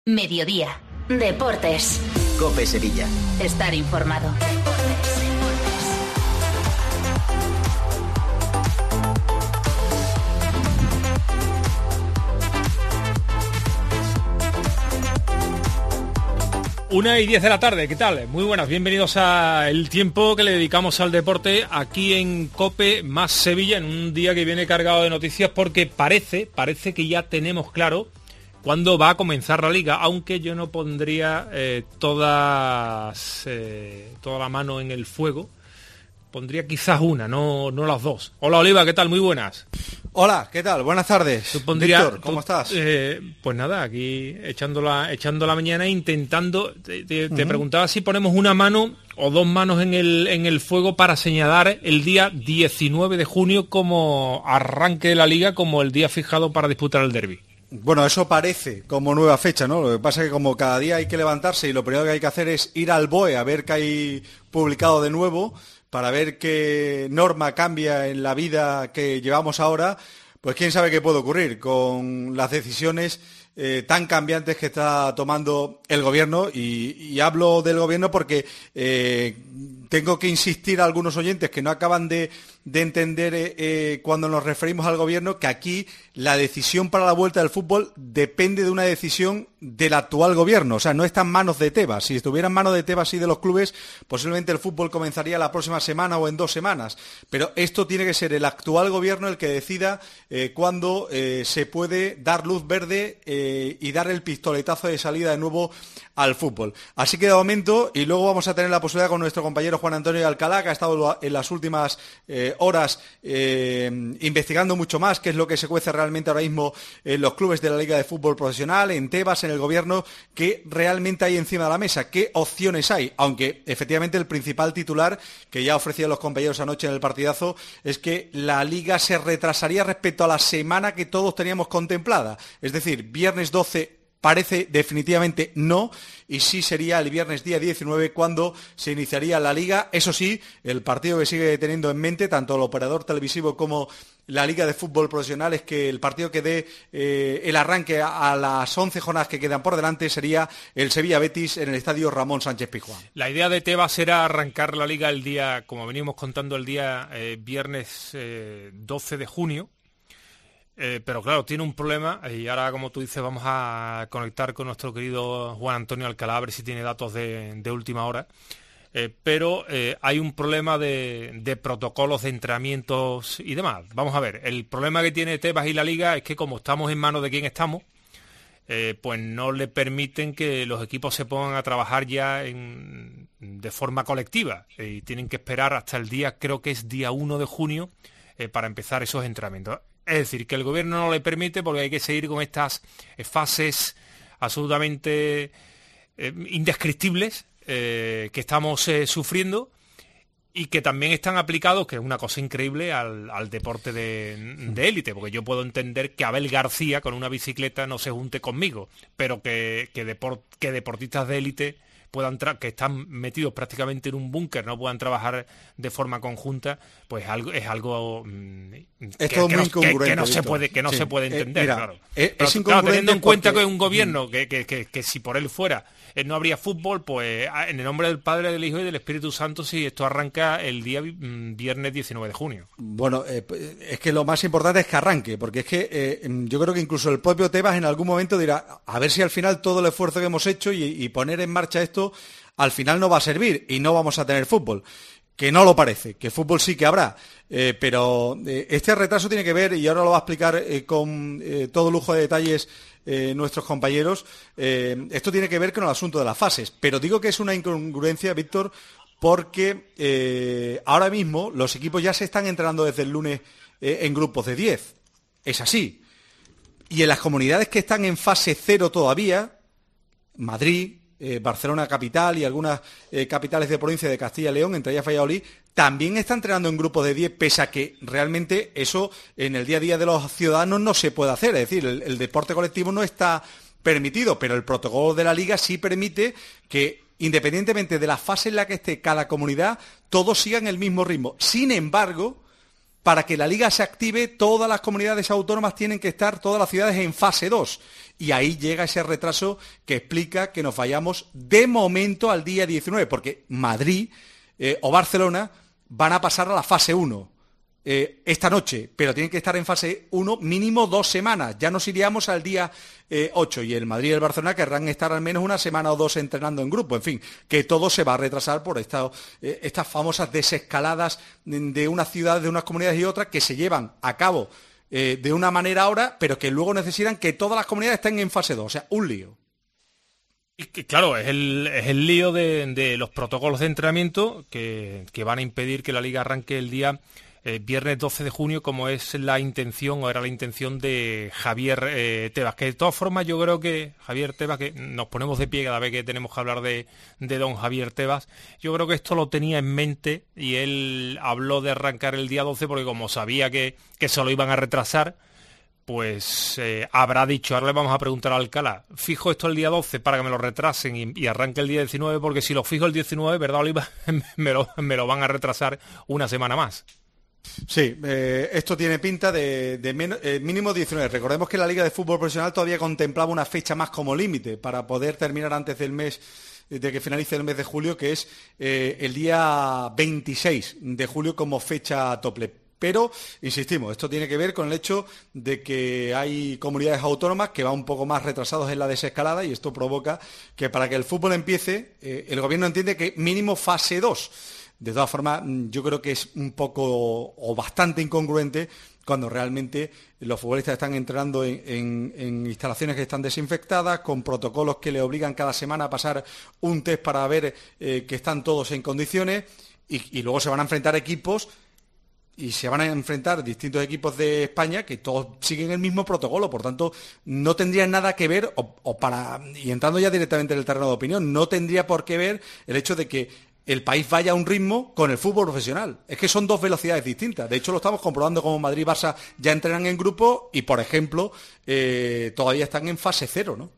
Mediodía. Deportes. COPE Sevilla. Estar informado. Una y 10 de la tarde, ¿qué tal? Muy buenas, bienvenidos a el tiempo que le dedicamos al deporte aquí en COPE más Sevilla, en un día que viene cargado de noticias porque parece que ya tenemos claro cuándo va a comenzar la liga, aunque yo no pondría toda la mano en el fuego, pondría quizás una, no las dos. Hola Oliva, ¿qué tal? Muy buenas. Hola, ¿qué tal? Buenas tardes. Víctor, ¿cómo estás? Pues nada, aquí echando la mañana, intentando, te preguntaba si ponemos una mano o dos manos en el fuego para señalar el día 19 de junio como arranque de la liga, como el día fijado para disputar el derbi. Bueno, eso parece como nueva fecha, ¿no? Lo que pasa es que como cada día hay que levantarse y lo primero que hay que hacer es ir al BOE a ver qué hay publicado de nuevo, para ver qué norma cambia en la vida que llevamos ahora, pues quién sabe qué puede ocurrir con las decisiones tan cambiantes que está tomando el gobierno. Y hablo del gobierno porque tengo que insistir a algunos oyentes que no acaban de entender cuando nos referimos al gobierno, que aquí la decisión para la vuelta del fútbol depende de una decisión del actual gobierno, o sea, no está en manos de Tebas. Si estuviera en manos de Tebas y de los clubes, posiblemente el fútbol comenzaría la próxima semana o en 2 semanas, pero esto tiene que ser el actual gobierno el que decida cuándo se puede dar luz verde y dar el pistoletazo de salida de nuevo al fútbol. Así que de momento, y luego vamos a tener la posibilidad con nuestro compañero Juan Antonio Alcalá, que ha estado en las últimas horas investigando mucho más qué es lo que se cuece realmente ahora mismo en los clubes de la Liga de Fútbol Profesional, en Tebas, en el gobierno, qué realmente hay encima de la mesa, qué opciones hay, aunque efectivamente el principal titular que ya ofrecían los compañeros anoche en el partidazo es que la Liga se retrasaría respecto a la semana que todos teníamos contemplada, es decir, viernes 12 parece definitivamente no, y sí sería el viernes día 19 cuando se iniciaría la Liga. Eso sí, el partido que sigue teniendo en mente tanto el operador televisivo como la Liga de Fútbol Profesional es que el partido que dé el arranque a las 11 jornadas que quedan por delante sería el Sevilla-Betis en el estadio Ramón Sánchez-Pizjuán. La idea de Tebas era arrancar la Liga el día, como venimos contando, el día viernes 12 de junio. Pero claro, tiene un problema y ahora, como tú dices, vamos a conectar con nuestro querido Juan Antonio Alcalá a ver si tiene datos de última hora. Pero hay un problema de protocolos de entrenamientos y demás. Vamos a ver, el problema que tiene Tebas y la Liga es que como estamos en manos de quien estamos, pues no le permiten que los equipos se pongan a trabajar ya de forma colectiva y tienen que esperar hasta el día, creo que es día 1 de junio, para empezar esos entrenamientos. Es decir, que el gobierno no le permite porque hay que seguir con estas fases absolutamente indescriptibles que estamos sufriendo y que también están aplicados, que es una cosa increíble, al deporte de élite, porque yo puedo entender que Abel García con una bicicleta no se junte conmigo, pero que deportistas de élite que están metidos prácticamente en un búnker, no puedan trabajar de forma conjunta, pues es algo que no se puede entender. Mira, claro. Es incongruente, claro, teniendo en cuenta porque que un gobierno que si por él fuera no habría fútbol, pues en el nombre del Padre, del Hijo y del Espíritu Santo, si esto arranca el día viernes 19 de junio. Bueno, es que lo más importante es que arranque, porque es que yo creo que incluso el propio Tebas en algún momento dirá, a ver si al final todo el esfuerzo que hemos hecho y poner en marcha esto al final no va a servir y no vamos a tener fútbol. Que no lo parece, que fútbol sí que habrá, pero este retraso tiene que ver, y ahora lo va a explicar con todo lujo de detalles nuestros compañeros, esto tiene que ver con el asunto de las fases, pero digo que es una incongruencia, Víctor, porque ahora mismo los equipos ya se están entrenando desde el lunes en grupos de 10, es así, y en las comunidades que están en fase 0 todavía, Madrid, Barcelona capital y algunas capitales de provincia de Castilla y León, entre ellas Valladolid, también está entrenando en grupos de 10, pese a que realmente eso en el día a día de los ciudadanos no se puede hacer. Es decir, el deporte colectivo no está permitido, pero el protocolo de la Liga sí permite que, independientemente de la fase en la que esté cada comunidad, todos sigan el mismo ritmo. Sin embargo, para que la Liga se active, todas las comunidades autónomas tienen que estar, todas las ciudades en fase 2. Y ahí llega ese retraso que explica que nos vayamos de momento al día 19, porque Madrid o Barcelona van a pasar a la fase 1 esta noche, pero tienen que estar en fase 1 mínimo 2 semanas. Ya nos iríamos al día 8 y el Madrid y el Barcelona querrán estar al menos una semana o 2 entrenando en grupo. En fin, que todo se va a retrasar por estas famosas desescaladas de unas ciudades, de unas comunidades y otras que se llevan a cabo de una manera ahora, pero que luego necesitan que todas las comunidades estén en fase 2. O sea, un lío. Y que, claro, es el lío de los protocolos de entrenamiento que van a impedir que la Liga arranque el día viernes 12 de junio, como es la intención, o era la intención de Javier Tebas, que de todas formas yo creo que Javier Tebas, que nos ponemos de pie cada vez que tenemos que hablar de don Javier Tebas, yo creo que esto lo tenía en mente y él habló de arrancar el día 12 porque como sabía que se lo iban a retrasar, pues habrá dicho, ahora le vamos a preguntar a Alcalá, fijo esto el día 12 para que me lo retrasen y arranque el día 19, porque si lo fijo el 19, ¿verdad, Oliva? me lo van a retrasar una semana más. Sí, esto tiene pinta de mínimo 19. Recordemos que la Liga de Fútbol Profesional todavía contemplaba una fecha más como límite para poder terminar antes del mes, de que finalice el mes de julio, que es el día 26 de julio como fecha tope. Pero, insistimos, esto tiene que ver con el hecho de que hay comunidades autónomas que van un poco más retrasados en la desescalada y esto provoca que para que el fútbol empiece, el gobierno entiende que mínimo fase 2. De todas formas, yo creo que es un poco o bastante incongruente cuando realmente los futbolistas están entrenando en instalaciones que están desinfectadas, con protocolos que le obligan cada semana a pasar un test para ver que están todos en condiciones y luego se van a enfrentar equipos y se van a enfrentar distintos equipos de España que todos siguen el mismo protocolo, por tanto no tendrían nada que ver, y entrando ya directamente en el terreno de opinión, no tendría por qué ver el hecho de que el país vaya a un ritmo con el fútbol profesional. Es que son dos velocidades distintas. De hecho, lo estamos comprobando como Madrid y Barça ya entrenan en grupo y, por ejemplo, todavía están en fase 0, ¿no?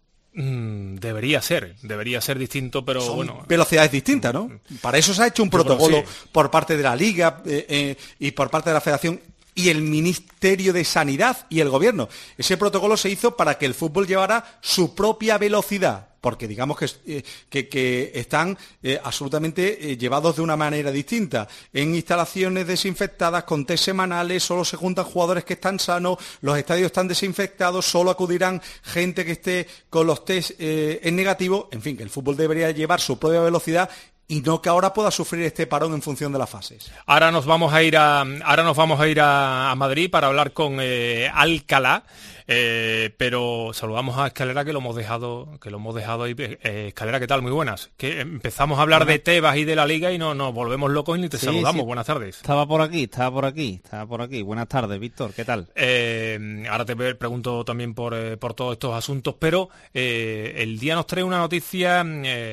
Debería ser distinto, pero son bueno. Velocidades distintas, ¿no? Para eso se ha hecho un protocolo por parte de la Liga y por parte de la Federación y el Ministerio de Sanidad y el Gobierno. Ese protocolo se hizo para que el fútbol llevara su propia velocidad, porque digamos que están absolutamente llevados de una manera distinta. En instalaciones desinfectadas, con test semanales, solo se juntan jugadores que están sanos, los estadios están desinfectados, solo acudirán gente que esté con los test en negativo. En fin, que el fútbol debería llevar su propia velocidad y no que ahora pueda sufrir este parón en función de las fases. Ahora nos vamos a ir a Madrid para hablar con Alcalá, pero saludamos a Escalera que lo hemos dejado ahí. Escalera, ¿qué tal? Muy buenas. Que empezamos a hablar de Tebas y de la Liga y nos volvemos locos y ni te saludamos. Sí. Buenas tardes. Estaba por aquí. Buenas tardes, Víctor, ¿qué tal? Ahora te pregunto también por todos estos asuntos, pero el día nos trae una noticia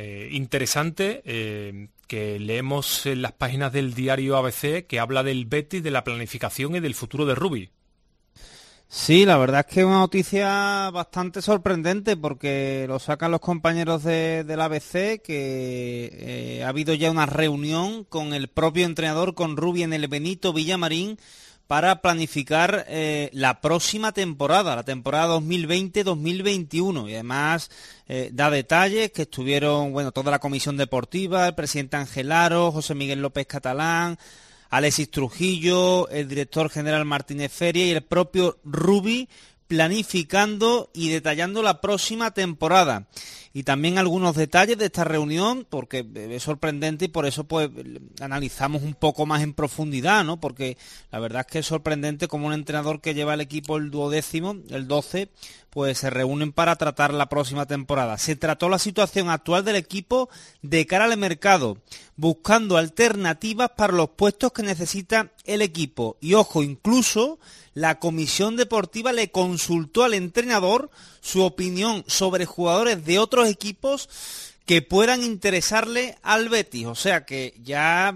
interesante que leemos en las páginas del diario ABC, que habla del Betis, de la planificación y del futuro de Rubi. Sí, la verdad es que es una noticia bastante sorprendente porque lo sacan los compañeros del ABC, que ha habido ya una reunión con el propio entrenador, con Rubi, en el Benito Villamarín, para planificar la próxima temporada, la temporada 2020-2021. Y además da detalles que estuvieron, toda la comisión deportiva, el presidente Ángel Aro, José Miguel López Catalán, Alexis Trujillo, el director general Martínez Feria y el propio Rubi, planificando y detallando la próxima temporada. Y también algunos detalles de esta reunión, porque es sorprendente y por eso pues analizamos un poco más en profundidad, ¿no? Porque la verdad es que es sorprendente como un entrenador que lleva el equipo el 12º, el 12, pues se reúnen para tratar la próxima temporada. Se trató la situación actual del equipo de cara al mercado, buscando alternativas para los puestos que necesita el equipo. Y ojo, incluso la comisión deportiva le consultó al entrenador su opinión sobre jugadores de otros equipos que puedan interesarle al Betis. O sea que ya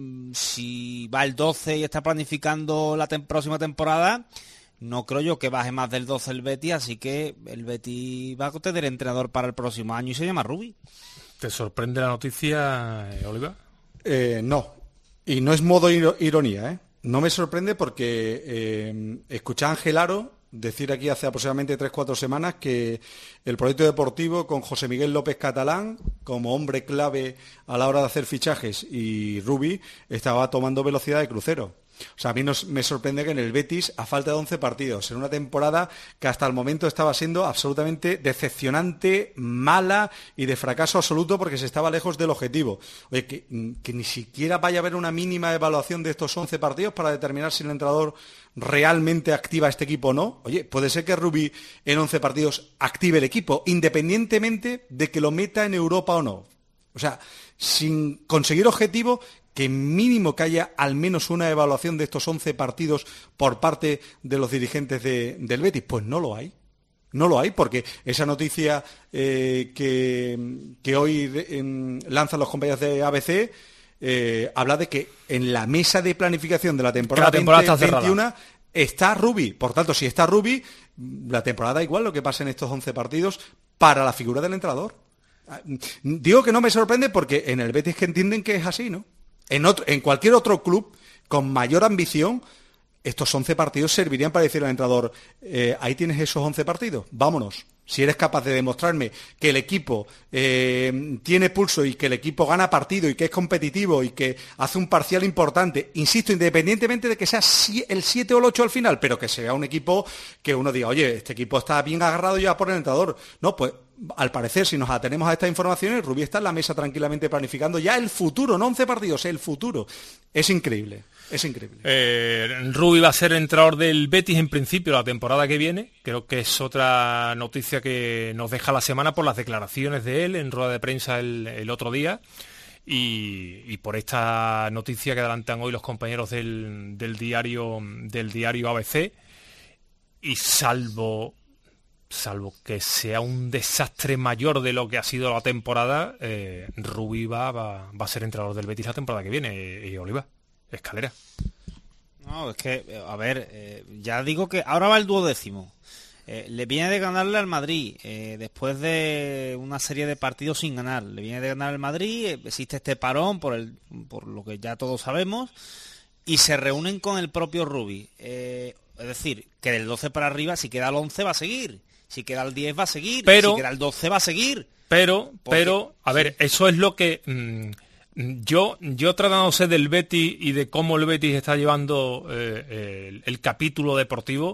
si va el 12 y está planificando la próxima temporada, no creo yo que baje más del 12 el Betis, así que el Betis va a tener entrenador para el próximo año y se llama Rubi. ¿Te sorprende la noticia, Oliva? No, y no es modo ironía, No me sorprende porque escuché a Ángel Aro decir aquí hace aproximadamente 3-4 semanas que el proyecto deportivo con José Miguel López Catalán como hombre clave a la hora de hacer fichajes y Rubi estaba tomando velocidad de crucero. O sea, a mí me sorprende que en el Betis, a falta de 11 partidos, en una temporada que hasta el momento estaba siendo absolutamente decepcionante, mala y de fracaso absoluto porque se estaba lejos del objetivo. Oye, que ni siquiera vaya a haber una mínima evaluación de estos 11 partidos para determinar si el entrenador realmente activa este equipo o no. Oye, puede ser que Rubi en 11 partidos active el equipo, independientemente de que lo meta en Europa o no. O sea, sin conseguir objetivo, que mínimo que haya al menos una evaluación de estos 11 partidos por parte de los dirigentes del Betis. Pues no lo hay. No lo hay, porque esa noticia que hoy lanzan los compañeros de ABC habla de que en la mesa de planificación de la temporada 2021 está Rubi. Por tanto, si está Rubi, la temporada da igual lo que pase en estos 11 partidos para la figura del entrenador. Digo que no me sorprende porque en el Betis que entienden que es así, ¿no? En cualquier otro club con mayor ambición, estos 11 partidos servirían para decir al entrenador, ahí tienes esos 11 partidos, vámonos. Si eres capaz de demostrarme que el equipo tiene pulso y que el equipo gana partido y que es competitivo y que hace un parcial importante, insisto, independientemente de que sea el 7 o el 8 al final, pero que sea un equipo que uno diga, oye, este equipo está bien agarrado ya por el entrenador. No, pues al parecer, si nos atenemos a estas informaciones, Rubí está en la mesa tranquilamente planificando ya el futuro, no 11 partidos, el futuro. Es increíble. Es increíble. Rubi va a ser entrenador del Betis en principio la temporada que viene. Creo que es otra noticia que nos deja la semana por las declaraciones de él en rueda de prensa el otro día y por esta noticia que adelantan hoy los compañeros del diario ABC. Y salvo que sea un desastre mayor de lo que ha sido la temporada, Rubi va a ser entrenador del Betis la temporada que viene, y Oliva. Escalera. No, es que, a ver, ya digo que ahora va el 12º. Le viene de ganarle al Madrid, después de una serie de partidos sin ganar. Le viene de ganar al Madrid, existe este parón por lo que ya todos sabemos, y se reúnen con el propio Rubi. Es decir, que del 12 para arriba, si queda el 11 va a seguir, si queda el 10 va a seguir, si queda el 12 va a seguir. Pero, a ver, eso es lo que... Yo tratándose del Betis y de cómo el Betis está llevando el capítulo deportivo,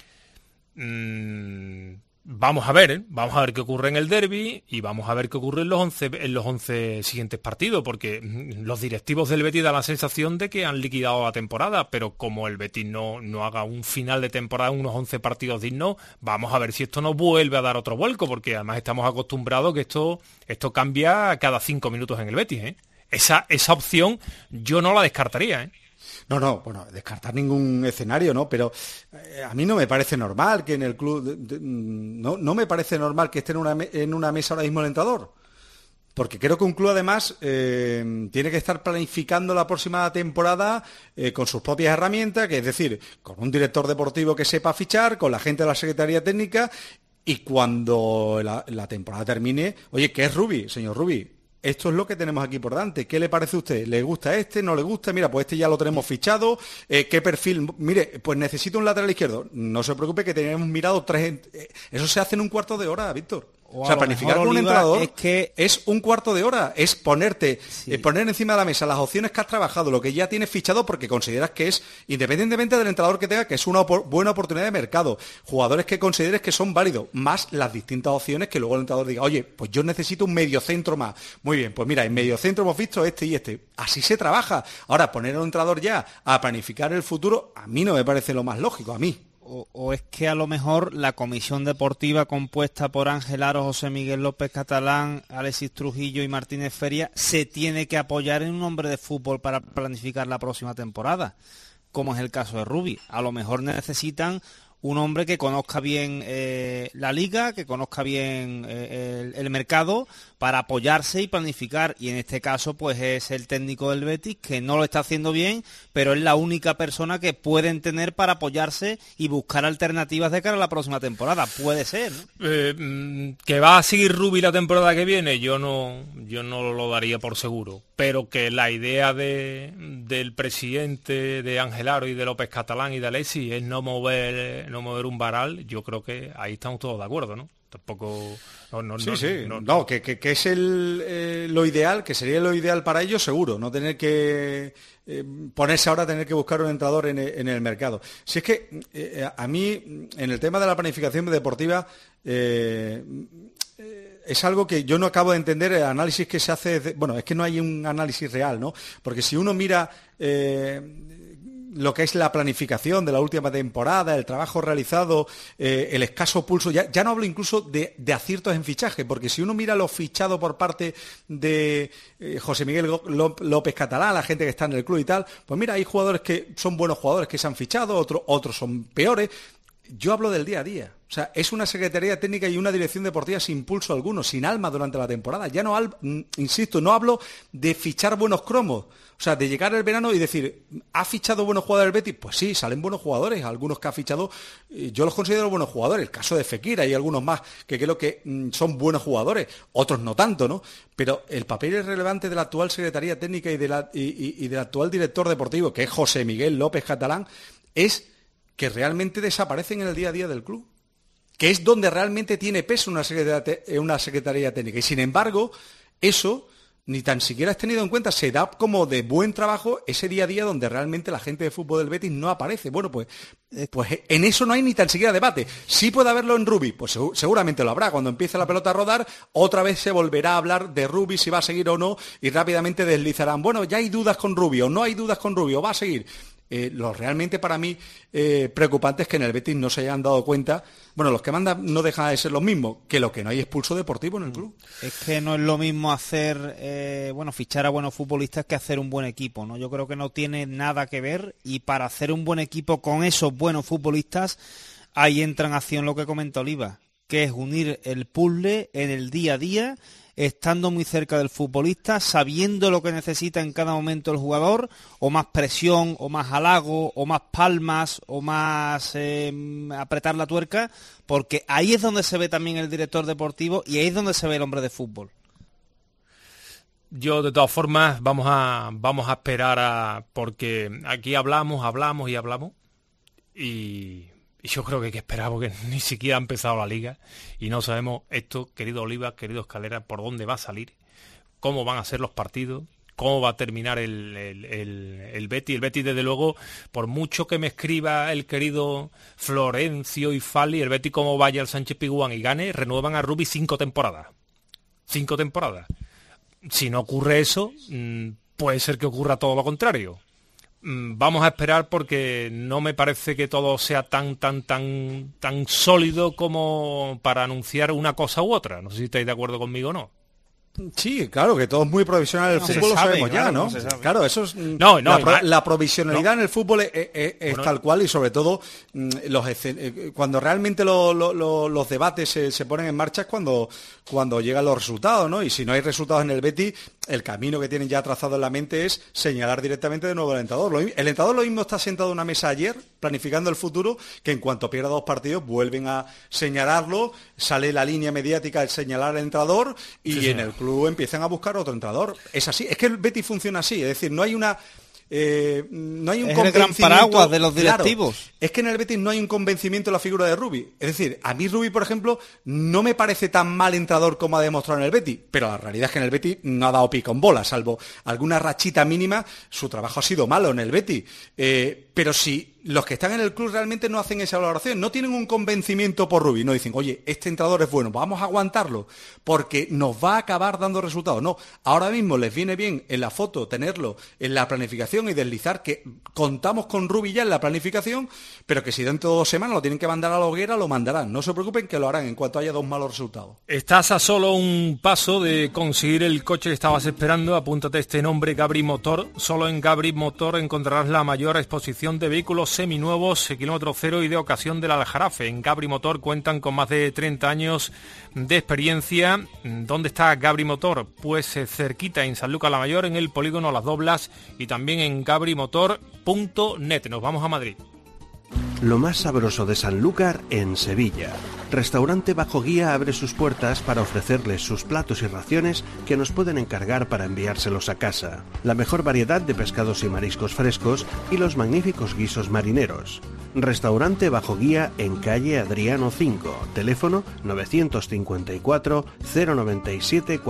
vamos a ver qué ocurre en el derbi y vamos a ver qué ocurre en los 11 siguientes partidos, porque los directivos del Betis dan la sensación de que han liquidado la temporada, pero como el Betis no haga un final de temporada, unos 11 partidos dignos, vamos a ver si esto no vuelve a dar otro vuelco, porque además estamos acostumbrados que esto cambia cada 5 minutos en el Betis, ¿eh? Esa opción yo no la descartaría, ¿eh? No, bueno, descartar ningún escenario, ¿no? Pero a mí no me parece normal que en el club... No me parece normal que esté en una mesa ahora mismo el entrenador. Porque creo que un club, además, tiene que estar planificando la próxima temporada con sus propias herramientas, que es decir, con un director deportivo que sepa fichar, con la gente de la Secretaría Técnica, y cuando la temporada termine, oye, ¿qué es Rubi, señor Rubi? Esto es lo que tenemos aquí por delante. ¿Qué le parece a usted? ¿Le gusta este? ¿No le gusta? Mira, pues este ya lo tenemos fichado. ¿Qué perfil? Mire, pues necesito un lateral izquierdo. No se preocupe que tenemos mirado 3... Eso se hace en un cuarto de hora, Víctor. O sea, planificar con un entrenador es un cuarto de hora. Es poner encima de la mesa las opciones que has trabajado, lo que ya tienes fichado porque consideras que es, independientemente del entrenador que tenga, que es una buena oportunidad de mercado. Jugadores que consideres que son válidos, más las distintas opciones que luego el entrenador diga, oye, pues yo necesito un mediocentro más. Muy bien, pues mira, en mediocentro hemos visto este y este. Así se trabaja. Ahora, poner a un entrenador ya a planificar el futuro, a mí no me parece lo más lógico, a mí. O es que a lo mejor la comisión deportiva compuesta por Ángel Aro, José Miguel López Catalán, Alexis Trujillo y Martínez Feria se tiene que apoyar en un hombre de fútbol para planificar la próxima temporada, como es el caso de Rubi. A lo mejor necesitan un hombre que conozca bien la liga, que conozca bien el mercado, para apoyarse y planificar, y en este caso pues es el técnico del Betis, que no lo está haciendo bien, pero es la única persona que pueden tener para apoyarse y buscar alternativas de cara a la próxima temporada. Puede ser, ¿no? Que va a seguir Rubi la temporada que viene, yo no lo daría por seguro, pero que la idea del presidente, de Angelaro y de López Catalán y de Alessi es no mover un varal, yo creo que ahí estamos todos de acuerdo, ¿no? Tampoco... que es lo ideal, que sería lo ideal para ellos, seguro, no tener que ponerse ahora a tener que buscar un entrenador en el mercado. Si es que a mí, en el tema de la planificación deportiva, es algo que yo no acabo de entender, el análisis que se hace, es que no hay un análisis real, ¿no? Porque si uno mira lo que es la planificación de la última temporada, el trabajo realizado, el escaso pulso, ya no hablo incluso de aciertos en fichaje, porque si uno mira lo fichado por parte de José Miguel López Catalán, la gente que está en el club y tal, pues mira, hay jugadores que son buenos jugadores que se han fichado, otros son peores. Yo hablo del día a día. O sea, es una secretaría técnica y una dirección deportiva sin pulso alguno, sin alma durante la temporada. Ya no, insisto, no hablo de fichar buenos cromos. O sea, de llegar el verano y decir, ¿ha fichado buenos jugadores el Betis? Pues sí, salen buenos jugadores. Algunos que ha fichado, yo los considero buenos jugadores. El caso de Fekir, hay algunos más que creo que son buenos jugadores. Otros no tanto, ¿no? Pero el papel irrelevante de la actual secretaría técnica y del actual director deportivo, que es José Miguel López Catalán, es que realmente desaparecen en el día a día del club, que es donde realmente tiene peso una secretaría técnica. Y sin embargo, eso ni tan siquiera es tenido en cuenta, se da como de buen trabajo ese día a día donde realmente la gente de fútbol del Betis no aparece. Bueno, pues en eso no hay ni tan siquiera debate. Sí puede haberlo en Rubi, pues seguramente lo habrá. Cuando empiece la pelota a rodar, otra vez se volverá a hablar de Rubi, si va a seguir o no, y rápidamente deslizarán, bueno, ya hay dudas con Rubi, o no hay dudas con Rubi, o va a seguir. Lo realmente para mí preocupante es que en el Betis no se hayan dado cuenta, los que mandan no dejan de ser los mismos, que lo que no hay es pulso deportivo en el club. Es que no es lo mismo hacer, fichar a buenos futbolistas que hacer un buen equipo, ¿no? Yo creo que no tiene nada que ver, y para hacer un buen equipo con esos buenos futbolistas, ahí entra en acción lo que comenta Oliva, que es unir el puzzle en el día a día, estando muy cerca del futbolista, sabiendo lo que necesita en cada momento el jugador, o más presión, o más halago, o más palmas, o más apretar la tuerca, porque ahí es donde se ve también el director deportivo y ahí es donde se ve el hombre de fútbol. Yo, de todas formas, vamos a esperar porque aquí hablamos y yo creo que hay que esperar porque ni siquiera ha empezado la liga y no sabemos esto, querido Oliva, querido Escalera, por dónde va a salir, cómo van a ser los partidos, cómo va a terminar el Betis. El Betis, desde luego, por mucho que me escriba el querido Florencio y Fali, el Betis, como vaya al Sánchez Pizjuán y gane, renuevan a Rubi 5 temporadas. 5 temporadas. Si no ocurre eso, puede ser que ocurra todo lo contrario. Vamos a esperar porque no me parece que todo sea tan sólido como para anunciar una cosa u otra. No sé si estáis de acuerdo conmigo o no. Sí, claro, que todo es muy provisional en el fútbol, lo sabemos ya, ¿no? Claro, eso es... La provisionalidad en el fútbol es tal cual, y sobre todo cuando realmente los debates se ponen en marcha es cuando llegan los resultados, ¿no? Y si no hay resultados en el Betis, el camino que tienen ya trazado en la mente es señalar directamente de nuevo al entrenador. El entrenador lo mismo está sentado en una mesa ayer, planificando el futuro, que en cuanto pierda 2 partidos vuelven a señalarlo, sale la línea mediática de señalar al entrenador y en el club empiezan a buscar otro entrenador. Es así, es que el Betis funciona así, es decir, no hay un convencimiento. El gran paraguas de los directivos. Claro, es que en el Betis no hay un convencimiento de la figura de Rubi. Es decir, a mí Rubi, por ejemplo, no me parece tan mal entrenador como ha demostrado en el Betis, pero la realidad es que en el Betis no ha dado pico en bola, salvo alguna rachita mínima, su trabajo ha sido malo en el Betis. Pero si los que están en el club realmente no hacen esa valoración, no tienen un convencimiento por Rubi, no dicen, oye, este entrenador es bueno, vamos a aguantarlo porque nos va a acabar dando resultados. No, ahora mismo les viene bien en la foto tenerlo en la planificación y deslizar que contamos con Rubi ya en la planificación, pero que si dentro de 2 semanas lo tienen que mandar a la hoguera, lo mandarán. No se preocupen, que lo harán en cuanto haya 2 malos resultados. Estás a solo un paso de conseguir el coche que estabas esperando. Apúntate este nombre, Gabri Motor. Solo en Gabri Motor encontrarás la mayor exposición de vehículos seminuevos, kilómetro cero y de ocasión del Aljarafe. En Gabri Motor cuentan con más de 30 años de experiencia. ¿Dónde está Gabri Motor? Pues cerquita en Sanlúcar la Mayor, en el polígono Las Doblas, y también en gabrimotor.net. Nos vamos a Madrid. Lo más sabroso de Sanlúcar en Sevilla. Restaurante Bajo Guía abre sus puertas para ofrecerles sus platos y raciones que nos pueden encargar para enviárselos a casa. La mejor variedad de pescados y mariscos frescos y los magníficos guisos marineros. Restaurante Bajo Guía en calle Adriano 5, teléfono 954 097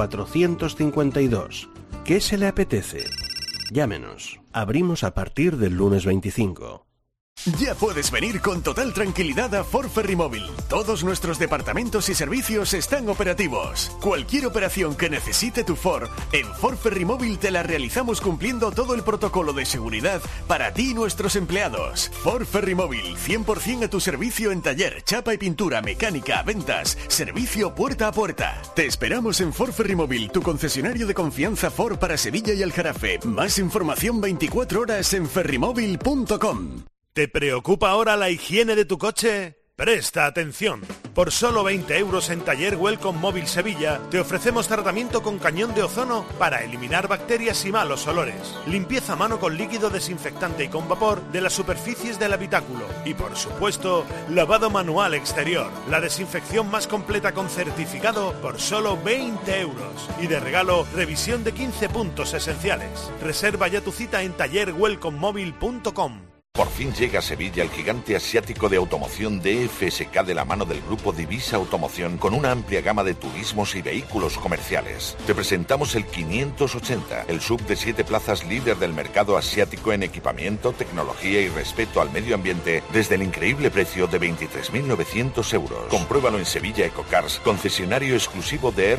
452. ¿Qué se le apetece? Llámenos. Abrimos a partir del lunes 25. Ya puedes venir con total tranquilidad a Ford Ferrymóvil. Todos nuestros departamentos y servicios están operativos. Cualquier operación que necesite tu Ford, en Ford Ferrymóvil te la realizamos cumpliendo todo el protocolo de seguridad para ti y nuestros empleados. Ford Ferrymóvil, 100% a tu servicio en taller, chapa y pintura, mecánica, ventas, servicio puerta a puerta. Te esperamos en Ford Ferrymóvil, tu concesionario de confianza Ford para Sevilla y Aljarafe. Más información 24 horas en ferrymóvil.com. ¿Te preocupa ahora la higiene de tu coche? Presta atención. Por solo 20 euros en Taller Welcome Móvil Sevilla te ofrecemos tratamiento con cañón de ozono para eliminar bacterias y malos olores. Limpieza a mano con líquido desinfectante y con vapor de las superficies del habitáculo. Y por supuesto, lavado manual exterior. La desinfección más completa con certificado por solo 20 euros. Y de regalo, revisión de 15 puntos esenciales. Reserva ya tu cita en tallerwelcomemóvil.com. Por fin llega a Sevilla el gigante asiático de automoción DFSK de la mano del grupo Divisa Automoción con una amplia gama de turismos y vehículos comerciales. Te presentamos el 580, el SUV de 7 plazas líder del mercado asiático en equipamiento, tecnología y respeto al medio ambiente desde el increíble precio de 23.900 euros. Compruébalo en Sevilla Ecocars, concesionario exclusivo de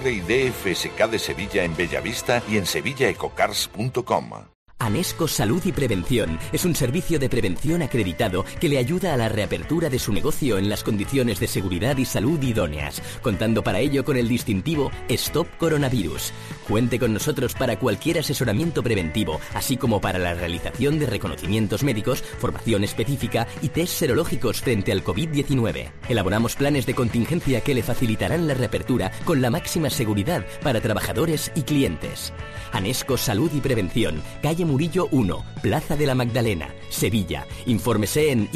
R&D FSK de Sevilla en Bellavista y en sevillaecocars.com. Anesco Salud y Prevención es un servicio de prevención acreditado que le ayuda a la reapertura de su negocio en las condiciones de seguridad y salud idóneas, contando para ello con el distintivo Stop Coronavirus. Cuente con nosotros para cualquier asesoramiento preventivo, así como para la realización de reconocimientos médicos, formación específica y test serológicos frente al COVID-19. Elaboramos planes de contingencia que le facilitarán la reapertura con la máxima seguridad para trabajadores y clientes. Anesco Salud y Prevención, calle Murillo 1, Plaza de la Magdalena, Sevilla. Infórmese en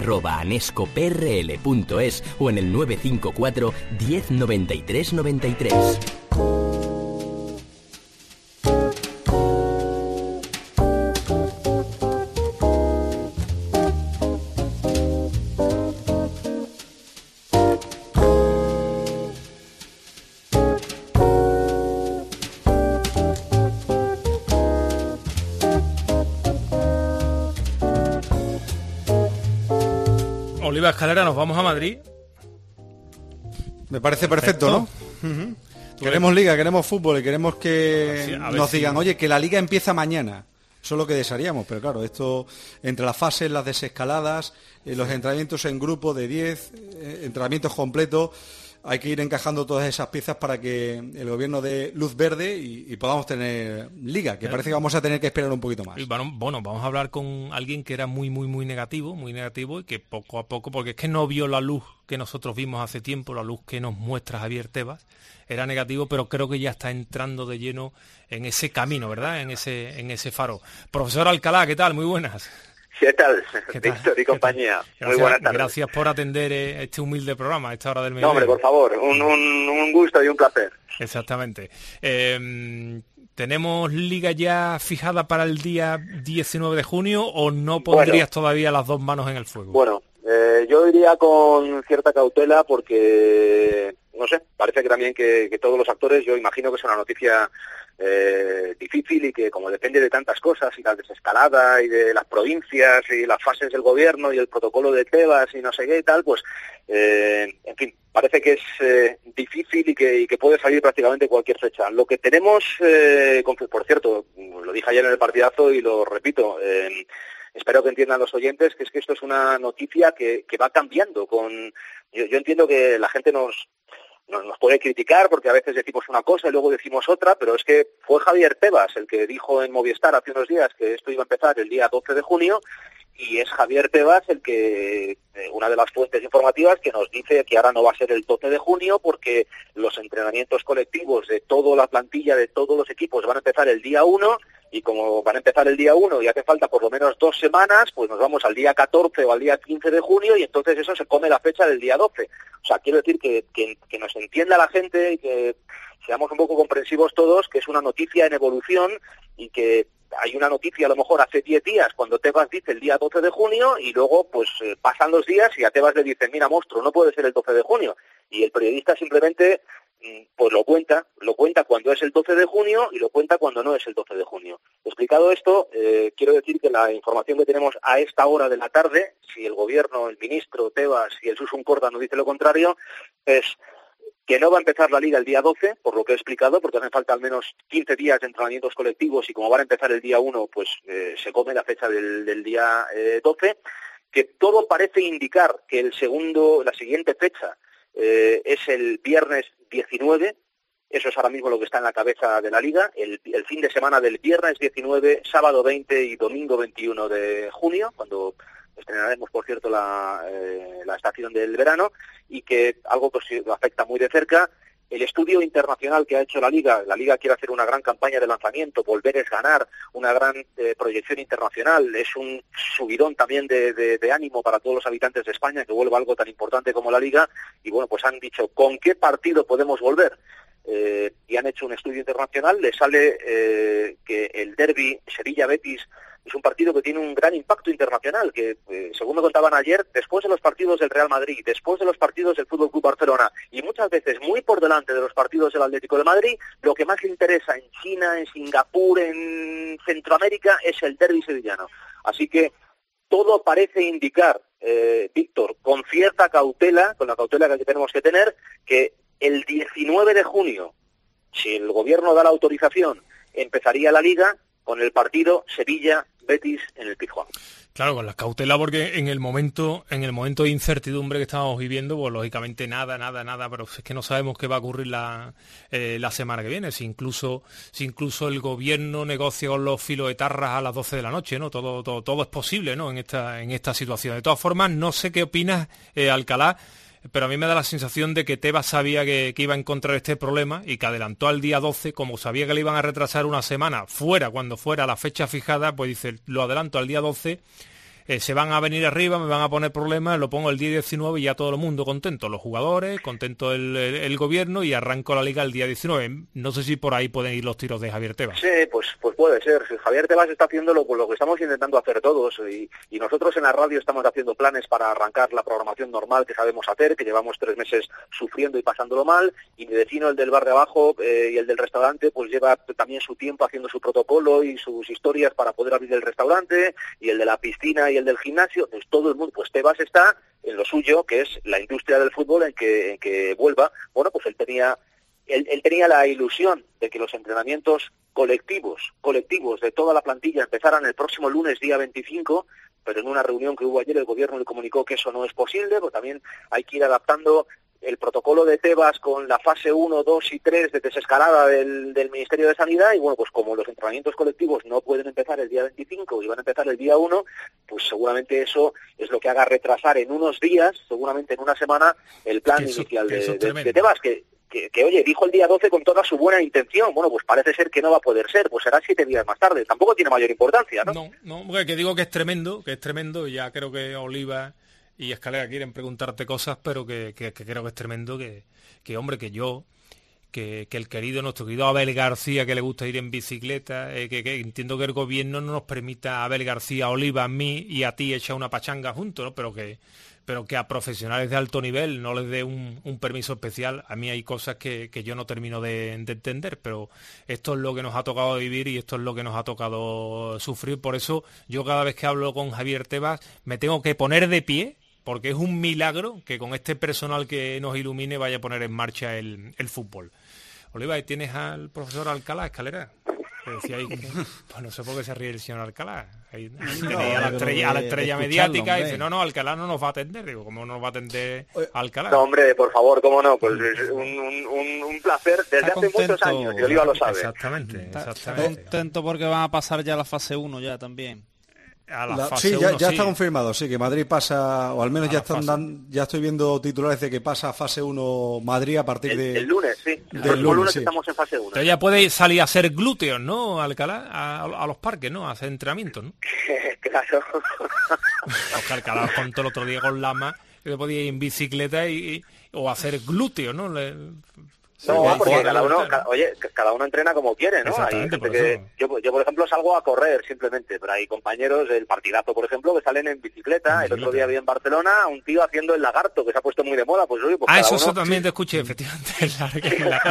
info@anescoprl.es o en el 954 10 93 93. Oliva Escalera, nos vamos a Madrid. Me parece perfecto, ¿no? Uh-huh. Queremos liga, queremos fútbol y queremos que nos digan, oye, que la liga empieza mañana. Eso es lo que desearíamos, pero claro, esto entre las fases, las desescaladas, los entrenamientos en grupo de 10, entrenamientos completos, hay que ir encajando todas esas piezas para que el gobierno dé luz verde y podamos tener liga, que parece que vamos a tener que esperar un poquito más. Bueno, vamos a hablar con alguien que era muy negativo y que poco a poco, porque es que no vio la luz que nosotros vimos hace tiempo, la luz que nos muestra Javier Tebas, era negativo, pero creo que ya está entrando de lleno en ese camino, ¿verdad? En ese faro. Profesor Alcalá, ¿qué tal? Muy buenas. ¿Qué tal? Víctor y compañía. Muy buenas tardes. Gracias por atender este humilde programa a esta hora del mediodía. No, hombre, por favor, un gusto y un placer. Exactamente. ¿Tenemos liga ya fijada para el día 19 de junio o no pondrías todavía las dos manos en el fuego? Bueno, yo iría con cierta cautela porque, no sé, parece que también que todos los actores, yo imagino que es una noticia difícil y que como depende de tantas cosas y la desescalada y de las provincias y las fases del gobierno y el protocolo de Tebas y no sé qué y tal, pues en fin, parece que es difícil y que puede salir prácticamente cualquier fecha. Lo que tenemos, por cierto, lo dije ayer en el partidazo y lo repito, espero que entiendan los oyentes que es que esto es una noticia que va cambiando. Yo entiendo que la gente nos puede criticar porque a veces decimos una cosa y luego decimos otra, pero es que fue Javier Tebas el que dijo en Movistar hace unos días que esto iba a empezar el día 12 de junio y es Javier Tebas el que, una de las fuentes informativas que nos dice que ahora no va a ser el 12 de junio porque los entrenamientos colectivos de toda la plantilla, de todos los equipos, van a empezar el día 1, y como van a empezar el día 1 y hace falta por lo menos 2 semanas, pues nos vamos al día 14 o al día 15 de junio y entonces eso se come la fecha del día 12. O sea, quiero decir que nos entienda la gente y que seamos un poco comprensivos todos, que es una noticia en evolución y que hay una noticia a lo mejor hace 10 días cuando Tebas dice el día 12 de junio y luego pues pasan los días y a Tebas le dicen, mira monstruo, no puede ser el 12 de junio. Y el periodista simplemente pues lo cuenta cuando es el 12 de junio y lo cuenta cuando no es el 12 de junio. Explicado esto, quiero decir que la información que tenemos a esta hora de la tarde, si el gobierno, el ministro Tebas y el Susun Corda nos dice lo contrario, es que no va a empezar la Liga el día 12, por lo que he explicado, porque hacen falta al menos 15 días de entrenamientos colectivos y como van a empezar el día 1, pues se come la fecha del día 12, que todo parece indicar que la siguiente fecha es el viernes 19, eso es ahora mismo lo que está en la cabeza de la Liga, el fin de semana del viernes 19, sábado 20 y domingo 21 de junio, cuando estrenaremos, por cierto, la estación del verano, y que algo que lo afecta muy de cerca, el estudio internacional que ha hecho la Liga quiere hacer una gran campaña de lanzamiento, volver es ganar, una gran proyección internacional, es un subidón también de ánimo para todos los habitantes de España, que vuelva algo tan importante como la Liga, y bueno, pues han dicho, ¿con qué partido podemos volver? Y han hecho un estudio internacional, le sale que el derbi Sevilla-Betis es un partido que tiene un gran impacto internacional, que según me contaban ayer, después de los partidos del Real Madrid, después de los partidos del Fútbol Club Barcelona y muchas veces muy por delante de los partidos del Atlético de Madrid, lo que más le interesa en China, en Singapur, en Centroamérica es el derbi sevillano. Así que todo parece indicar, Víctor, con cierta cautela, con la cautela que tenemos que tener, que el 19 de junio, si el gobierno da la autorización, empezaría la Liga con el partido Sevilla-Betis en el Pizjuán. Claro, con la cautela, porque en el momento de incertidumbre que estamos viviendo, pues lógicamente nada, pero es que no sabemos qué va a ocurrir la semana que viene, si incluso el gobierno negocia con los filoetarras a las 12 de la noche, ¿no? Todo es posible, ¿no? En esta situación. De todas formas, no sé qué opinas, Alcalá, pero a mí me da la sensación de que Tebas sabía que iba a encontrar este problema y que adelantó al día 12, como sabía que le iban a retrasar una semana, cuando fuera la fecha fijada, pues dice, lo adelanto al día 12, se van a venir arriba, me van a poner problemas, lo pongo el día 19 y ya todo el mundo contento, los jugadores, contento el gobierno, y arranco la Liga el día 19. No sé si por ahí pueden ir los tiros de Javier Tebas. Sí, pues puede ser. Si Javier Tebas está haciendo lo que estamos intentando hacer todos, y nosotros en la radio estamos haciendo planes para arrancar la programación normal que sabemos hacer, que llevamos 3 meses sufriendo y pasándolo mal, y mi vecino, el del bar de abajo y el del restaurante, pues lleva también su tiempo haciendo su protocolo y sus historias para poder abrir el restaurante, y el de la piscina y el del gimnasio, pues todo el mundo, pues Tebas está en lo suyo, que es la industria del fútbol, en que vuelva. Bueno, pues él tenía la ilusión de que los entrenamientos colectivos de toda la plantilla empezaran el próximo lunes, día 25, pero en una reunión que hubo ayer el gobierno le comunicó que eso no es posible, porque también hay que ir adaptando el protocolo de Tebas con la fase 1, 2 y 3 de desescalada del Ministerio de Sanidad, y bueno, pues como los entrenamientos colectivos no pueden empezar el día 25 y van a empezar el día 1, pues seguramente eso es lo que haga retrasar en unos días, seguramente en una semana, el plan inicial de Tebas, que oye, dijo el día 12 con toda su buena intención. Bueno, pues parece ser que no va a poder ser, pues será 7 días más tarde. Tampoco tiene mayor importancia, ¿no? No, porque que digo que es tremendo, ya creo que Oliva y Escalera quieren preguntarte cosas, pero que creo que es tremendo que el querido, nuestro querido Abel García, que le gusta ir en bicicleta, que entiendo que el gobierno no nos permita a Abel García, a Oliva, a mí y a ti echar una pachanga juntos, ¿no? Pero que a profesionales de alto nivel no les dé un permiso especial. A mí hay cosas que yo no termino de entender, pero esto es lo que nos ha tocado vivir y esto es lo que nos ha tocado sufrir. Por eso yo cada vez que hablo con Javier Tebas me tengo que poner de pie, porque es un milagro que con este personal que nos ilumine vaya a poner en marcha el fútbol. Oliva, ¿y tienes al profesor Alcalá, Escalera? Que decía ahí, pues no sé por qué se ríe el señor Alcalá. Ahí tenéis a la estrella mediática y dice, no, Alcalá no nos va a atender. Digo, ¿cómo nos va a atender Alcalá? No, hombre, por favor, cómo no. Pues es un placer desde hace muchos años, y Oliva lo sabe. Exactamente. Contento porque van a pasar ya la fase 1 ya también. a la fase 1. Ya está confirmado, sí, que Madrid pasa, o al menos ya estoy viendo titulares de que pasa a fase 1 Madrid a partir de... El lunes, sí. El lunes sí. Estamos en fase 1. Entonces ya puede salir a hacer glúteos, ¿no, Alcalá? A los parques, ¿no? A hacer entrenamientos, ¿no? Claro. Oscar Alcalá contó el otro día con Lama que se podía ir en bicicleta o hacer glúteos, ¿no? No, porque cada uno entrena como quiere, ¿no? Hay gente yo, por ejemplo, salgo a correr simplemente, pero hay compañeros del partidazo, por ejemplo, que salen en bicicleta. El otro día vi en Barcelona un tío haciendo el lagarto, que se ha puesto muy de moda. Pues eso también te escuché, efectivamente, el lagarto.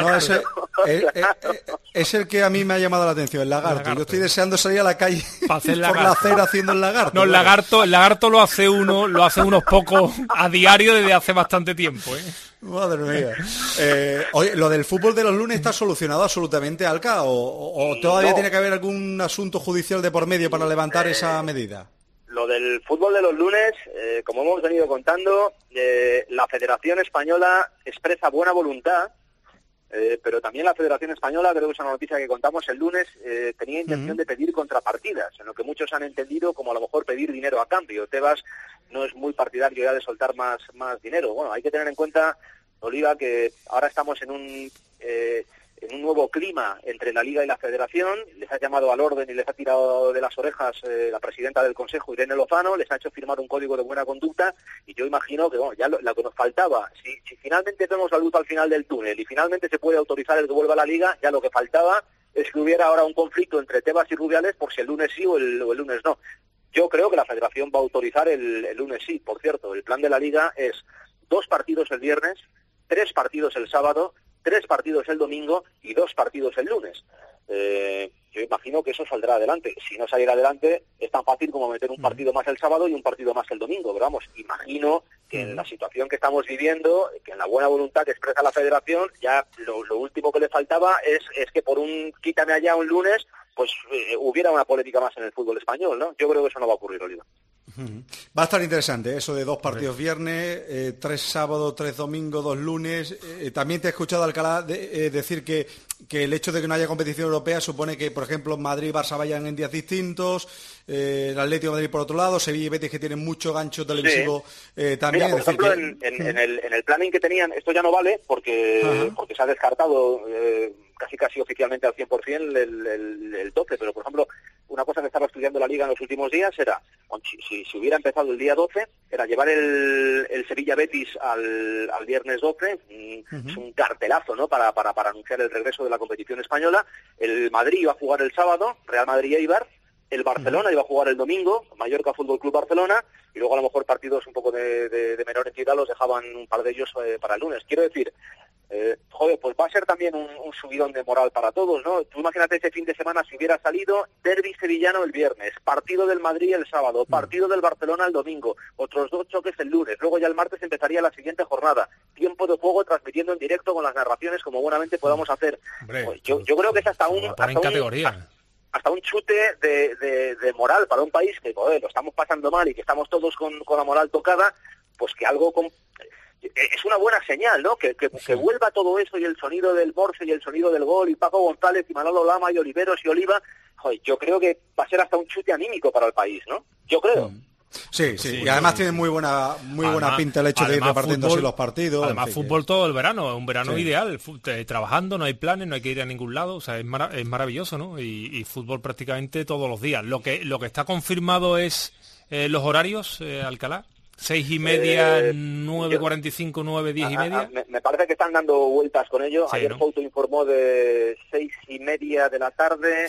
No, es el que a mí me ha llamado la atención, el lagarto. Yo estoy deseando salir a la calle por la acera haciendo el lagarto. No, el lagarto lo hace unos pocos a diario desde hace bastante tiempo, ¿eh? Madre mía. Oye, ¿lo del fútbol de los lunes está solucionado absolutamente, Alca? ¿O todavía tiene que haber algún asunto judicial de por medio para levantar esa medida? Lo del fútbol de los lunes, como hemos venido contando, la Federación Española expresa buena voluntad, pero también la Federación Española, creo que es una noticia que contamos el lunes, tenía intención de pedir contrapartidas, en lo que muchos han entendido como a lo mejor pedir dinero a cambio. Tebas no es muy partidario ya de soltar más dinero. Bueno, hay que tener en cuenta, Oliva, que ahora estamos en un nuevo clima entre la Liga y la Federación. Les ha llamado al orden y les ha tirado de las orejas la presidenta del Consejo, Irene Lozano, les ha hecho firmar un código de buena conducta, y yo imagino que ya lo que nos faltaba, si finalmente tenemos la luz al final del túnel y finalmente se puede autorizar el que vuelva a la Liga, ya lo que faltaba es que hubiera ahora un conflicto entre Tebas y Rubiales por si el lunes sí o el lunes no. Yo creo que la Federación va a autorizar el lunes sí. Por cierto, el plan de la Liga es 2 partidos el viernes, 3 partidos el sábado, 3 partidos el domingo y 2 partidos el lunes. Yo imagino que eso saldrá adelante. Si no saliera adelante, es tan fácil como meter un partido más el sábado y un partido más el domingo. Pero vamos, imagino que en la situación que estamos viviendo, que en la buena voluntad que expresa la Federación, ya lo último que le faltaba es que por un quítame allá un lunes, pues hubiera una polémica más en el fútbol español, ¿no? Yo creo que eso no va a ocurrir, Oliva. Va a estar interesante eso de 2 partidos viernes, 3 sábados, 3 domingos, 2 lunes. También te he escuchado, Alcalá, decir que el hecho de que no haya competición europea supone que, por ejemplo, Madrid y Barça vayan en días distintos, el Atlético de Madrid por otro lado, Sevilla y Betis, que tienen mucho gancho televisivo, también. Mira, por ejemplo, en el planning que tenían, esto ya no vale porque se ha descartado casi oficialmente al 100% el 12, pero por ejemplo, una cosa que estaba estudiando la Liga en los últimos días era, si hubiera empezado el día 12, era llevar el Sevilla-Betis al viernes 12, es un cartelazo, ¿no?, para anunciar el regreso de la competición española. El Madrid iba a jugar el sábado, Real Madrid-Eibar, el Barcelona iba a jugar el domingo, Mallorca Fútbol Club Barcelona, y luego a lo mejor partidos un poco de menor entidad los dejaban un par de ellos para el lunes. Quiero decir, pues va a ser también un subidón de moral para todos, ¿no? Tú imagínate ese fin de semana si hubiera salido derbi sevillano el viernes, partido del Madrid el sábado, partido del Barcelona el domingo, otros 2 choques el lunes, luego ya el martes empezaría la siguiente jornada, tiempo de juego transmitiendo en directo con las narraciones como buenamente podamos hacer. Hombre, pues yo creo que es hasta un chute de moral para un país que, lo estamos pasando mal y que estamos todos con la moral tocada, pues que algo es una buena señal, ¿no? Que vuelva todo eso, y el sonido del Borse y el sonido del gol, y Paco González y Manolo Lama y Oliveros y Oliva. Joder, yo creo que va a ser hasta un chute anímico para el país, ¿no? Yo creo. Sí, y además tiene muy buena pinta el hecho de ir repartiendo así los partidos. Además, fútbol todo el verano, es un verano ideal, trabajando, no hay planes, no hay que ir a ningún lado, o sea, es maravilloso, ¿no? Y fútbol prácticamente todos los días. Lo que está confirmado es los horarios, Alcalá. 6:30, 9:45, 9, 10:30. Me parece que están dando vueltas con ello. Sí, ayer ¿no? Fouto informó de 6:30 de la tarde,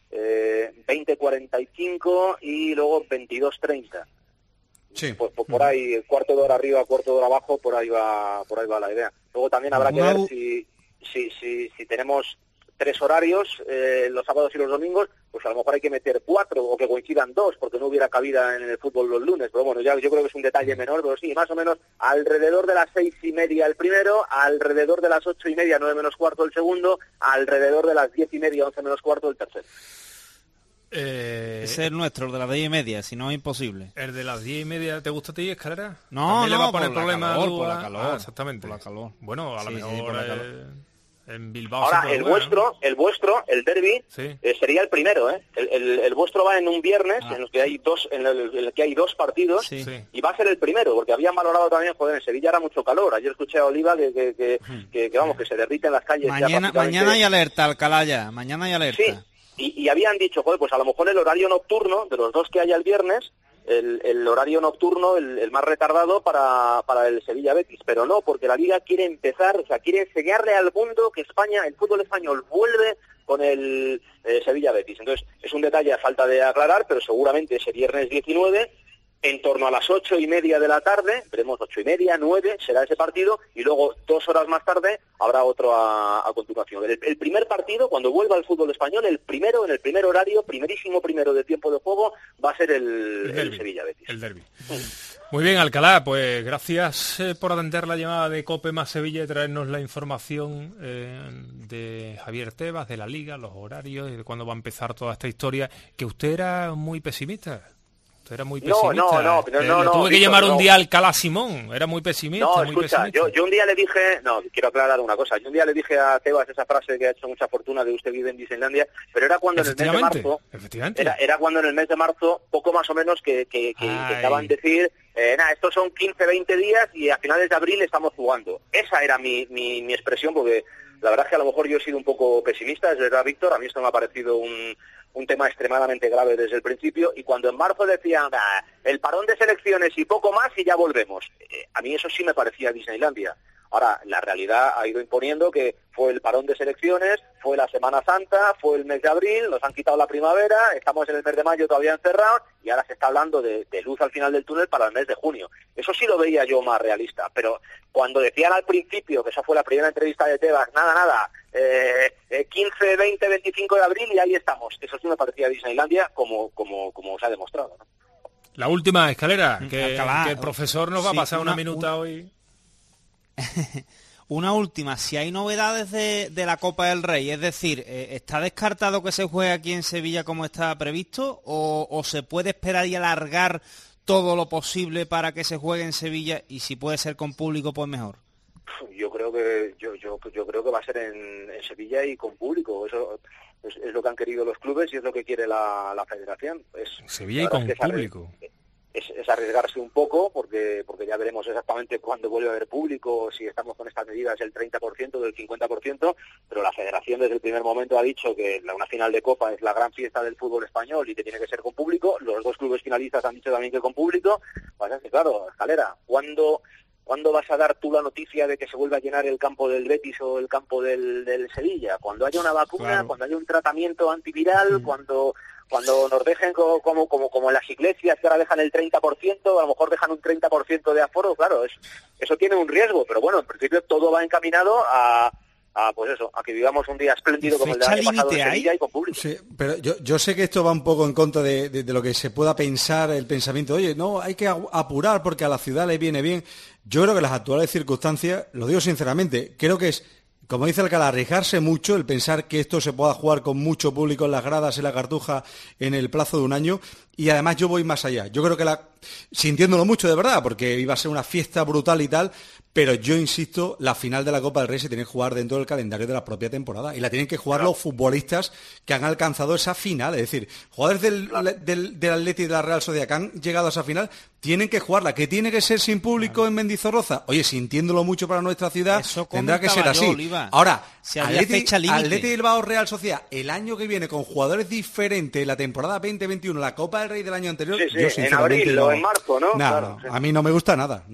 20:45 y luego 22:30. Sí. Pues por ahí, cuarto de hora arriba, cuarto de hora abajo, por ahí va la idea. Luego también habrá que ver si tenemos 3 horarios, los sábados y los domingos, pues a lo mejor hay que meter 4 o que coincidan 2, porque no hubiera cabida en el fútbol los lunes. Pero bueno, yo creo que es un detalle menor, pero sí, más o menos alrededor de las 6:30 el primero, alrededor de las 8:30, 9 menos cuarto el segundo, alrededor de las 10:30, 11 menos cuarto el tercero. Ese es el nuestro, el de las 10:30, si no es imposible. ¿El de las 10:30 te gusta a ti, Escalera? No, le va a poner problema por la calor, exactamente. por la calor. Bueno, a lo mejor... por la calor. En Bilbao. Ahora, el vuestro, el derbi, sí. Sería el primero, ¿eh? El vuestro va en un viernes en el que hay dos partidos, Sí. y va a ser el primero, porque habían valorado también, joder, en Sevilla era mucho calor. Ayer escuché a Oliva que vamos, que se derriten las calles. Mañana hay alerta, Alcalá ya. Mañana hay alerta. Sí, y habían dicho, joder, pues a lo mejor el horario nocturno, de los dos que haya el viernes, el horario nocturno, el más retardado para el Sevilla-Betis, pero no, porque la Liga quiere empezar, o sea, quiere enseñarle al mundo que España, el fútbol español vuelve con el Sevilla-Betis. Entonces, es un detalle a falta de aclarar, pero seguramente ese viernes 19, en torno a las 8:30 de la tarde, veremos 8:30, 9, será ese partido, y luego 2 horas más tarde habrá otro a continuación. El primer partido, cuando vuelva al fútbol español, el primero, en el primer horario, primerísimo primero de tiempo de juego, va a ser el Sevilla-Betis. El derbi. Muy bien, Alcalá, pues gracias por atender la llamada de COPE más Sevilla y traernos la información de Javier Tebas, de la Liga, los horarios y de cuándo va a empezar toda esta historia, que usted era muy pesimista. Usted era muy pesimista. No, tuve que llamar un día a Alcalá Simón, era muy pesimista. No, muy escucha, pesimista. yo un día le dije, quiero aclarar una cosa, yo un día le dije a Tebas esa frase que ha hecho mucha fortuna de usted vive en Disneylandia, pero era cuando en el mes de marzo, era cuando en el mes de marzo, poco más o menos que intentaban decir, estos son 15, 20 días y a finales de abril estamos jugando. Esa era mi expresión, porque la verdad es que a lo mejor yo he sido un poco pesimista, es verdad, Víctor, a mí esto me ha parecido un tema extremadamente grave desde el principio, y cuando en marzo decían el parón de selecciones y poco más y ya volvemos, a mí eso sí me parecía Disneylandia. Ahora, la realidad ha ido imponiendo que fue el parón de selecciones, fue la Semana Santa, fue el mes de abril, nos han quitado la primavera, estamos en el mes de mayo todavía encerrados, y ahora se está hablando de luz al final del túnel para el mes de junio. Eso sí lo veía yo más realista, pero cuando decían al principio, que esa fue la primera entrevista de Tebas, 15, 20, 25 de abril y ahí estamos. Eso sí me parecía Disneylandia, como se ha demostrado, ¿no? La última, Escalera, que el profesor nos va a pasar una minuta hoy. Una última, si hay novedades de la Copa del Rey, es decir, ¿está descartado que se juegue aquí en Sevilla como está previsto o se puede esperar y alargar todo lo posible para que se juegue en Sevilla, y si puede ser con público, pues mejor? Yo creo que va a ser en Sevilla y con público. Eso es lo que han querido los clubes y es lo que quiere la Federación. Sevilla y con público. Es arriesgarse un poco, porque ya veremos exactamente cuándo vuelve a haber público, si estamos con estas medidas del 30%, del 50%, pero la Federación desde el primer momento ha dicho que una final de Copa es la gran fiesta del fútbol español y que tiene que ser con público. Los dos clubes finalistas han dicho también que con público. Pasa que, claro, Escalera, ¿cuándo vas a dar tú la noticia de que se vuelva a llenar el campo del Betis o el campo del Sevilla? Cuando haya una vacuna, claro. Cuando haya un tratamiento antiviral, cuando nos dejen como en las iglesias, que ahora dejan el 30%, a lo mejor dejan un 30% de aforo, claro, eso tiene un riesgo, pero bueno, en principio todo va encaminado a que vivamos un día espléndido como el del año pasado en Sevilla y con público. Sí, pero yo sé que esto va un poco en contra de lo que se pueda pensar, el pensamiento, oye, no, hay que apurar porque a la ciudad le viene bien. Yo creo que las actuales circunstancias, lo digo sinceramente, creo que es, como dice Alcalá, arriesgarse mucho el pensar que esto se pueda jugar con mucho público en las gradas, en la Cartuja, en el plazo de un año. Y además yo voy más allá. Yo creo que sintiéndolo mucho de verdad, porque iba a ser una fiesta brutal y tal, pero yo insisto, la final de la Copa del Rey se tiene que jugar dentro del calendario de la propia temporada y la tienen que jugar los futbolistas que han alcanzado esa final. Es decir, jugadores del Atleti y de la Real Sociedad que han llegado a esa final tienen que jugarla. ¿Que tiene que ser sin público en Mendizorroza? Oye, sintiéndolo mucho para nuestra ciudad, tendrá que ser así. Oliva. Ahora, si Atleti Bilbao Real Sociedad, el año que viene con jugadores diferentes, la temporada 2021, la Copa del Rey del año anterior, sí, yo sinceramente en abril o en marzo, ¿no? Claro, a mí no me gusta nada.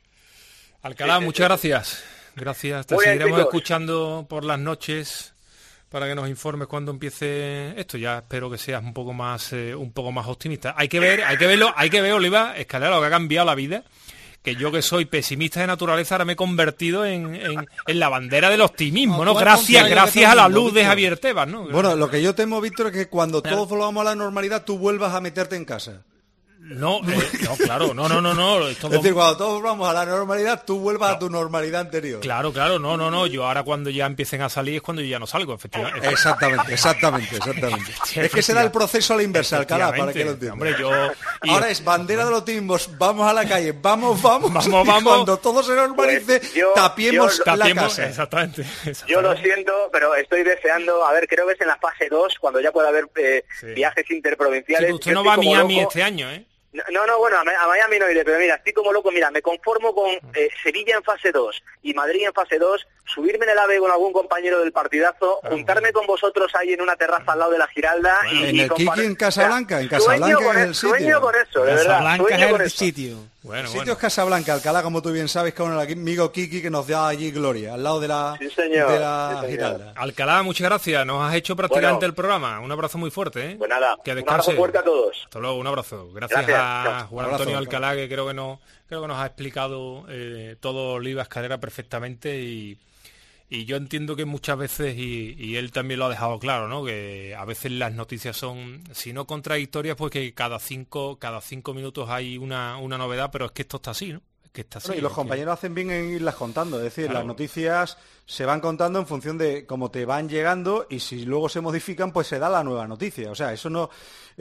Alcalá, muchas gracias. Gracias. Te seguiremos escuchando por las noches para que nos informes cuando empiece esto. Ya espero que seas un poco más optimista. Hay que ver, Oliva, Escalera, lo que ha cambiado la vida. Que yo, que soy pesimista de naturaleza, ahora me he convertido en la bandera del optimismo, ¿no? Gracias a la luz de Javier Tebas, ¿no? Bueno, lo que yo temo, Víctor, es que cuando todos volvamos a la normalidad, tú vuelvas a meterte en casa. No, claro, no. Es decir, cuando todos vamos a la normalidad, tú vuelvas a tu normalidad anterior. Claro, no. Yo ahora cuando ya empiecen a salir es cuando yo ya no salgo, efectivamente. Exactamente. Es que será el proceso a la inversa, Alcalá, para que lo entiendas. Hombre, Ahora es bandera de los timbos, vamos a la calle, vamos. Vamos. Y cuando todo se normalice, Pues tapiemos la casa. Exactamente. Yo lo siento, pero estoy deseando, a ver, creo que es en la fase 2, cuando ya pueda haber viajes interprovinciales. Sí, usted no va a Miami este año, ¿eh? No, bueno, a Miami no iré, pero mira, estoy como loco, mira, me conformo con Sevilla en fase 2 y Madrid en fase 2, subirme en el AVE con algún compañero del partidazo, juntarme con vosotros ahí en una terraza al lado de la Giralda en el Kiki en Casablanca, es el sitio. Sueño con eso, de verdad. Casablanca es el sitio. El sitio es Casablanca, Alcalá, como tú bien sabes, con el amigo Kiki que nos da allí gloria, al lado de la, Giralda. Alcalá, muchas gracias, nos has hecho prácticamente el programa. Un abrazo muy fuerte, ¿eh? Pues nada, que un abrazo fuerte a todos. Hasta luego, un abrazo. Gracias a Juan Antonio Alcalá, que creo que nos ha explicado todo Olivas Calera perfectamente y yo entiendo que muchas veces, y él también lo ha dejado claro, ¿no? Que a veces las noticias son, si no contradictorias, pues que cada cinco minutos hay una novedad, pero es que esto está así, ¿no? Que está así, y los compañeros hacen bien en irlas contando, es decir, las noticias se van contando en función de cómo te van llegando y si luego se modifican, pues se da la nueva noticia. O sea, eso no...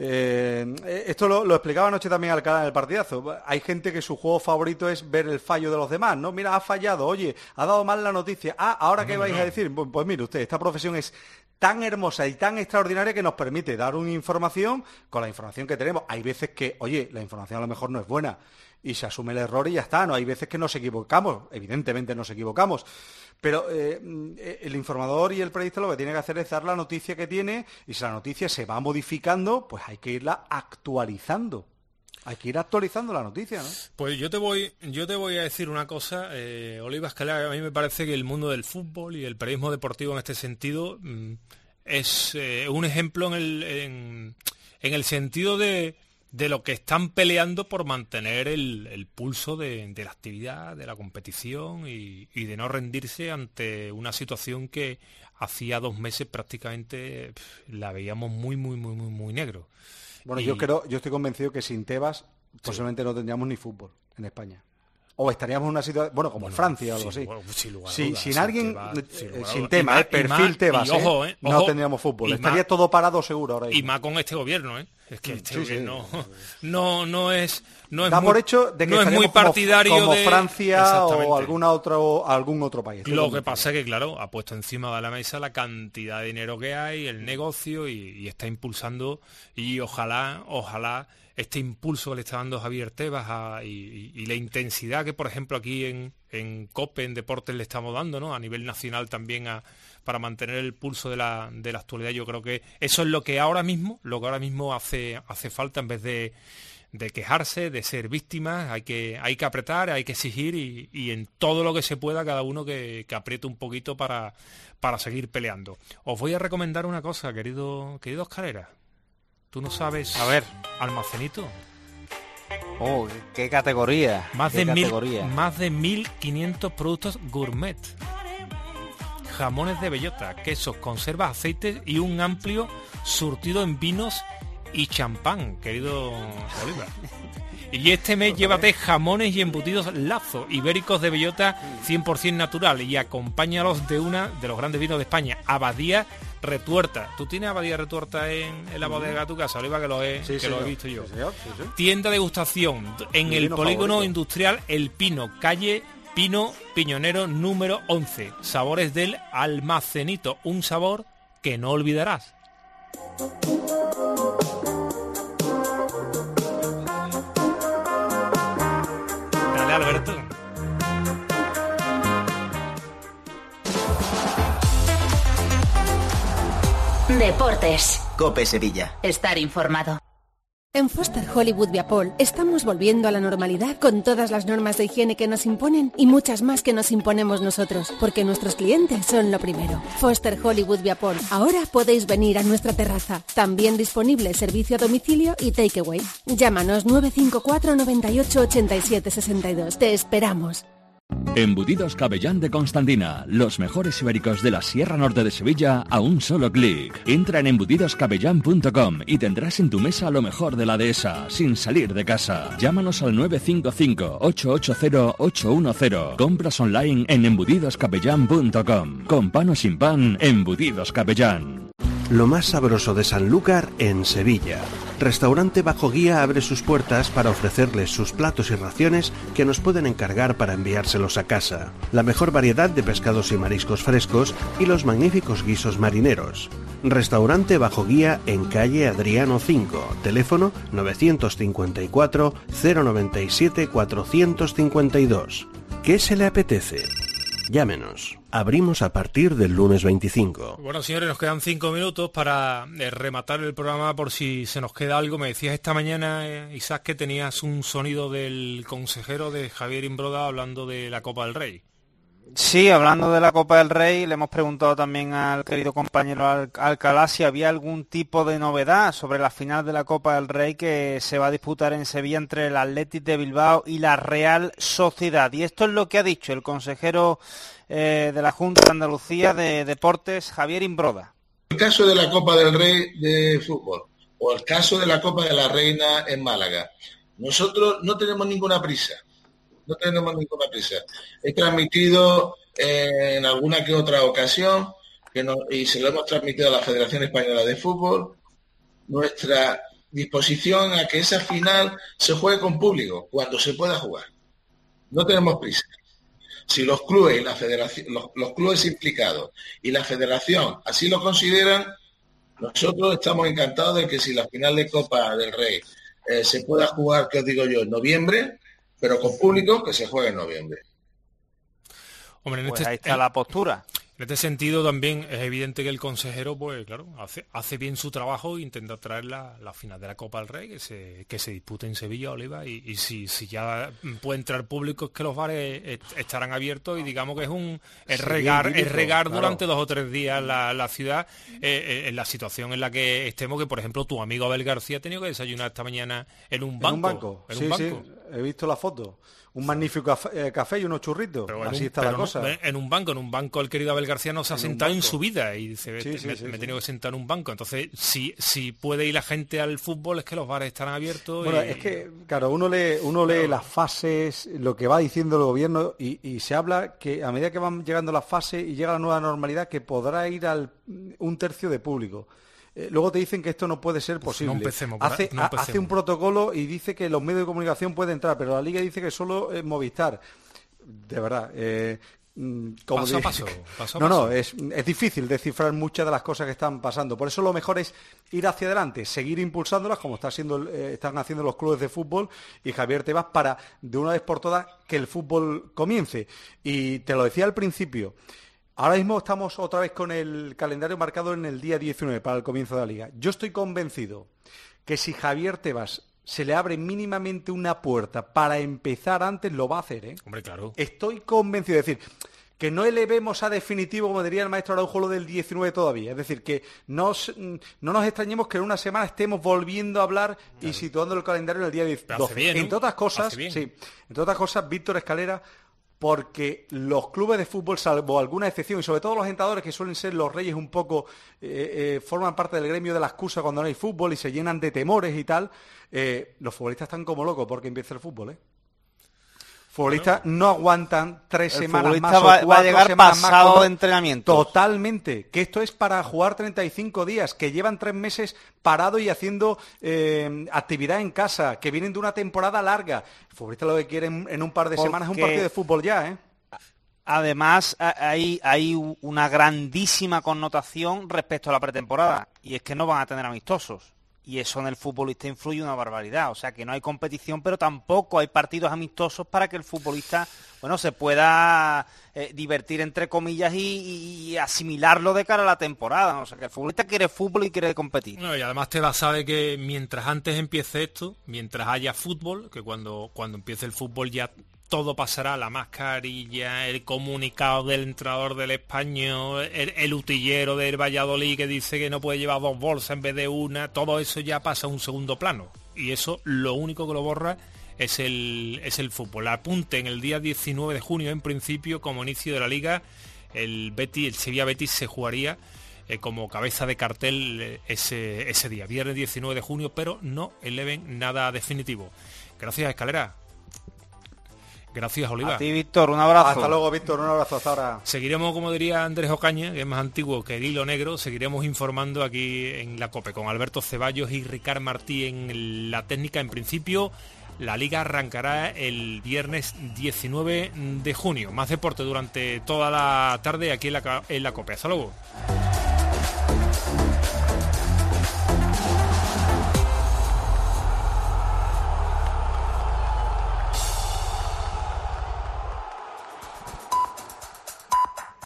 esto lo explicaba anoche también Alcalá en el partidazo. Hay gente que su juego favorito es ver el fallo de los demás, ¿no? Mira, ha fallado, oye, ha dado mal la noticia. ¿Ahora qué vais a decir? Pues mire usted, esta profesión es tan hermosa y tan extraordinaria que nos permite dar una información con la información que tenemos. Hay veces que, oye, la información a lo mejor no es buena y se asume el error y ya está, ¿no? Hay veces que nos equivocamos, evidentemente nos equivocamos, pero el informador y el periodista lo que tiene que hacer es dar la noticia que tiene y si la noticia se va modificando, pues hay que irla actualizando. Hay que ir actualizando la noticia, ¿no? Pues yo te voy a decir una cosa, Olivas Calera, a mí me parece que el mundo del fútbol y el periodismo deportivo en este sentido es un ejemplo en el sentido de lo que están peleando por mantener el pulso de la actividad, de la competición y de no rendirse ante una situación que hacía 2 meses prácticamente la veíamos muy negro. Bueno, yo estoy convencido que sin Tebas posiblemente no tendríamos ni fútbol en España. O estaríamos en una situación, bueno, como en Francia o algo así. Sin alguien, sin tema, perfil Tebas, no tendríamos fútbol. Estaría todo parado seguro ahora mismo. Y más con este gobierno, ¿eh? Es que este gobierno no es por hecho de que no es muy partidario como Francia o algún otro país. Lo que pasa es que, claro, ha puesto encima de la mesa la cantidad de dinero que hay, el negocio y está impulsando y ojalá este impulso que le está dando Javier Tebas y la intensidad que, por ejemplo, aquí en COPE, en Deportes, le estamos dando, ¿no? A nivel nacional también para mantener el pulso de la actualidad. Yo creo que eso es lo que ahora mismo hace falta en vez de quejarse, de ser víctimas. Hay que apretar, hay que exigir y en todo lo que se pueda cada uno que apriete un poquito para seguir peleando. Os voy a recomendar una cosa, querido Calera. ¿Tú no sabes? A ver. Almacenito. Oh, qué categoría. Más de 1.500 productos gourmet. Jamones de bellota, quesos, conservas, aceites y un amplio surtido en vinos y champán, querido Oliva. Y este mes llévate jamones y embutidos Lazo, ibéricos de bellota 100% natural y acompáñalos de una de los grandes vinos de España, Abadía Retuerta. ¿Tú tienes Abadía Retuerta en la bodega de tu casa, Oliva? Que lo he visto yo. Sí, señor. Sí. Tienda de degustación en el polígono favorito industrial El Pino, calle Pino Piñonero número 11. Sabores del Almacenito, un sabor que no olvidarás. Dale, Alberto. Deportes. COPE Sevilla. Estar informado. En Foster Hollywood Viapol estamos volviendo a la normalidad con todas las normas de higiene que nos imponen y muchas más que nos imponemos nosotros, porque nuestros clientes son lo primero. Foster Hollywood Viapol. Ahora podéis venir a nuestra terraza. También disponible servicio a domicilio y takeaway. Llámanos 954 98 87 62. Te esperamos. Embutidos Capellán de Constantina, los mejores ibéricos de la Sierra Norte de Sevilla a un solo clic. Entra en embutidoscapellán.com y tendrás en tu mesa lo mejor de la dehesa, sin salir de casa. Llámanos al 955-880-810. Compras online en embutidoscapellán.com. Con pan o sin pan, Embutidos Capellán. Lo más sabroso de Sanlúcar en Sevilla. Restaurante Bajo Guía abre sus puertas para ofrecerles sus platos y raciones que nos pueden encargar para enviárselos a casa. La mejor variedad de pescados y mariscos frescos y los magníficos guisos marineros. Restaurante Bajo Guía en calle Adriano 5, teléfono 954 097 452. ¿Qué se le apetece? Llámenos. Abrimos a partir del lunes 25. Bueno, señores, nos quedan 5 minutos para rematar el programa por si se nos queda algo. Me decías esta mañana, Isaac, que tenías un sonido del consejero de Javier Imbroda hablando de la Copa del Rey. Sí, hablando de la Copa del Rey, le hemos preguntado también al querido compañero Alcalá si había algún tipo de novedad sobre la final de la Copa del Rey que se va a disputar en Sevilla entre el Athletic de Bilbao y la Real Sociedad. Y esto es lo que ha dicho el consejero de la Junta de Andalucía de Deportes, Javier Imbroda. El caso de la Copa del Rey de fútbol o el caso de la Copa de la Reina en Málaga, nosotros no tenemos ninguna prisa. No tenemos ninguna prisa. He transmitido en alguna que otra ocasión, y se lo hemos transmitido a la Federación Española de Fútbol, nuestra disposición a que esa final se juegue con público, cuando se pueda jugar. No tenemos prisa. Si los clubes y la federación, los clubes implicados y la federación así lo consideran, nosotros estamos encantados de que si la final de Copa del Rey se pueda jugar, que os digo yo, en noviembre, pero con público, que se juegue en noviembre. Hombre, pues ahí está la postura. En este sentido también es evidente que el consejero, pues claro, hace bien su trabajo e intenta traer la final de la Copa del Rey, que se dispute en Sevilla, Oliva, y si ya puede entrar público es que los bares estarán abiertos y digamos que es regar durante 2 o 3 días la ciudad en la situación en la que estemos, que por ejemplo tu amigo Abel García ha tenido que desayunar esta mañana en un banco. Sí, he visto la foto. Un magnífico café y unos churritos. Pero así está la cosa. En un banco el querido Abel García no se ha sentado en su vida y dice, me he tenido que sentar en un banco. Entonces, si puede ir la gente al fútbol es que los bares estarán abiertos. Bueno, es que, claro, uno lee las fases, lo que va diciendo el gobierno y se habla que a medida que van llegando las fases y llega la nueva normalidad que podrá ir al 1/3 de público. Luego te dicen que esto no puede ser posible. No empecemos. Hace un protocolo y dice que los medios de comunicación pueden entrar, pero la Liga dice que solo Movistar. De verdad. Paso a paso. No, es difícil descifrar muchas de las cosas que están pasando. Por eso lo mejor es ir hacia adelante, seguir impulsándolas como están haciendo los clubes de fútbol y Javier Tebas para, de una vez por todas, que el fútbol comience. Y te lo decía al principio. Ahora mismo estamos otra vez con el calendario marcado en el día 19 para el comienzo de la Liga. Yo estoy convencido que si Javier Tebas se le abre mínimamente una puerta para empezar antes, lo va a hacer, ¿eh? Hombre, claro. Estoy convencido. Es decir, que no elevemos a definitivo, como diría el maestro Araujo, lo del 19 todavía. Es decir, que no nos extrañemos que en una semana estemos volviendo a hablar y situando el calendario en el día 12. Entre otras cosas, Víctor Escalera, porque los clubes de fútbol, salvo alguna excepción, y sobre todo los entrenadores que suelen ser los reyes un poco, forman parte del gremio de la excusa cuando no hay fútbol y se llenan de temores y tal, los futbolistas están como locos porque empieza el fútbol, Futbolistas no aguantan 3 semanas más o 4 va a llegar semanas pasado más de entrenamiento. Totalmente, que esto es para jugar 35 días, que llevan 3 meses parados y haciendo actividad en casa, que vienen de una temporada larga. El futbolista lo que quiere en un par de semanas es un partido de fútbol ya, Además, hay una grandísima connotación respecto a la pretemporada, y es que no van a tener amistosos. Y eso en el futbolista influye una barbaridad. O sea, que no hay competición, pero tampoco hay partidos amistosos para que el futbolista, se pueda divertir, entre comillas, y asimilarlo de cara a la temporada. O sea, que el futbolista quiere fútbol y quiere competir. No, y además Tebas sabe que mientras antes empiece esto, mientras haya fútbol, que cuando empiece el fútbol ya todo pasará, la mascarilla, el comunicado del entrenador del Español, el utillero del Valladolid que dice que no puede llevar 2 bolsas en vez de una, todo eso ya pasa a un segundo plano. Y eso lo único que lo borra es el fútbol. Apunte en el día 19 de junio, en principio, como inicio de la Liga, el Sevilla Betis se jugaría como cabeza de cartel ese día, viernes 19 de junio, pero no eleven nada definitivo. Gracias, Escalera. Gracias, Oliva. A ti, Víctor, un abrazo. Hasta luego, Víctor, un abrazo, hasta ahora. Seguiremos, como diría Andrés Ocaña, que es más antiguo que el hilo negro, seguiremos informando aquí en la COPE con Alberto Ceballos y Ricard Martí en la técnica. En principio, la Liga arrancará el viernes 19 de junio. Más deporte durante toda la tarde aquí en la COPE. Hasta luego.